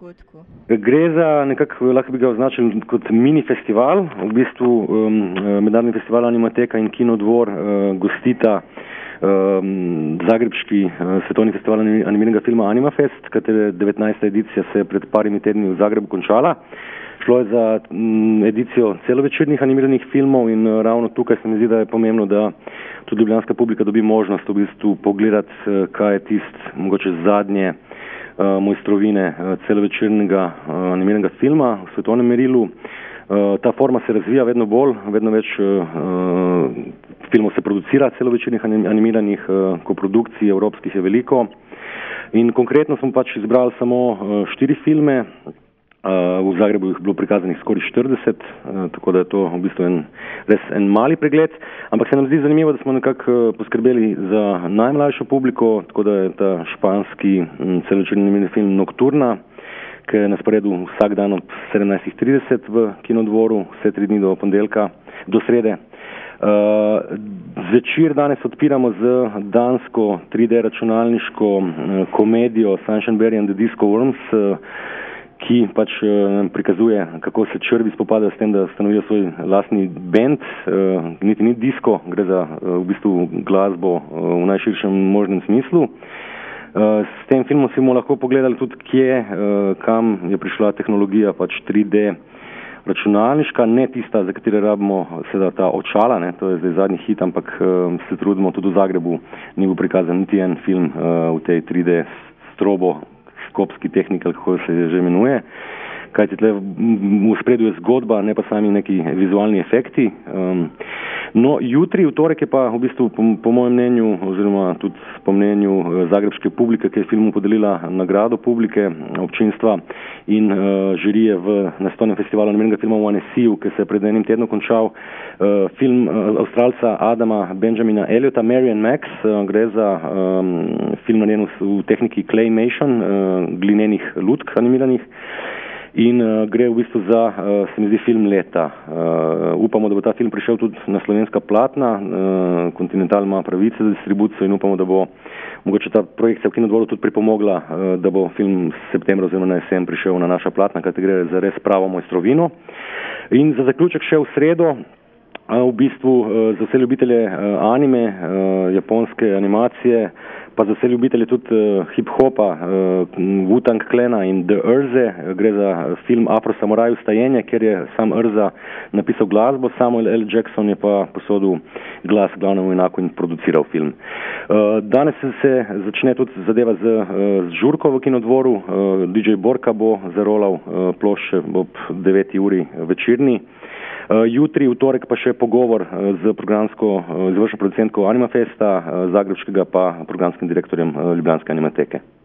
dogodku? Gre za nekako, lahko bi ga označili kot mini festival. V bistvu Mednarodni festival Animateka in Kinodvor gostita zagrebški svetovni festival animiranega filma Animafest, katere 19. edicija se je pred parimi tedni v Zagrebu končala. Šlo je za edicijo celovečernih animiranih filmov in ravno tukaj se mi zdi, da je pomembno, da tudi ljubljanska publika dobi možnost v bistvu pogledati, kaj je mogoče zadnje mojstrovine celovečernega animiranega filma v svetovnem merilu. Ta forma se razvija vedno bolj, vedno več filmov se producira celovečernih animiranih, koprodukcij evropskih je veliko. In konkretno smo pač izbrali samo 4 filme. V Zagrebu jih bilo prikazanih skoraj 40, tako da je to v bistvu res en mali pregled. Ampak se nam zdi zanimivo, da smo nekako poskrbeli za najmlajšo publiko, tako da je ta španski celovečerni animirani film Nocturna, ki je na sporedu vsak dan ob 17:30 v Kinodvoru, vse 3 dni do ponedeljka, do srede. Zvečer danes odpiramo z dansko 3D računalniško komedijo Sunshine Berry and the Disco Worms, ki pač prikazuje, kako se črvi spopadajo s tem, da stanovijo svoj lastni band. Niti ni disko, gre za v bistvu glasbo v najširšem možnem smislu. S tem filmom si bomo lahko pogledali tudi, kam je prišla tehnologija pač 3D računalniška, ne tista, za katere rabimo seveda ta očala, ne, to je zdaj zadnji hit, ampak se trudimo, tudi v Zagrebu ni bil prikazan niti en film v tej 3D stroboskopski tehniki, kako se že imenuje. Kajti tle v ospredju je zgodba, ne pa sami neki vizualni efekti. No, jutri, v torek je pa v bistvu po mojem mnenju, oziroma tudi po mnenju zagrebške publike, ki je filmu podelila nagrado publike, občinstva in žirije na svetovnem festivalu animiranega filma v Annecyju, ki se je pred enim tednom končal, film Avstralca Adama Benjamina Eliota, Mary and Max. Gre za film narejen v tehniki claymation, glinenih lutk animiranih. In gre v bistvu za, se mi zdi, film leta. Upamo, da bo ta film prišel tudi na slovenska platna. Continental ima pravice za distribucijo in upamo, da bo mogoče ta projekcija v Kinodvoru tudi pripomogla, da bo film v septembru oziroma na jesen prišel na naša platna, kajti gre za res pravo mojstrovino. In za zaključek še v sredo, v bistvu za vse ljubitelje anime, japonske animacije, pa za vse ljubitelje tudi hip-hopa, Wu-Tang Clana in The Urze. Gre za film Afro Samuraj Vstajenje, kjer je sam Urza napisal glasbo, Samuel L. Jackson je pa posodil glas glavnemu junaku in produciral film. Danes se začne tudi zadeva z žurko v Kinodvoru. DJ Borka bo zarolal plošče ob 9. uri večerni. Jutri, v torek, pa še pogovor z programsko izvršno producentko Animafesta, zagrebškega pa programskim direktorjem Ljubljanske animateke.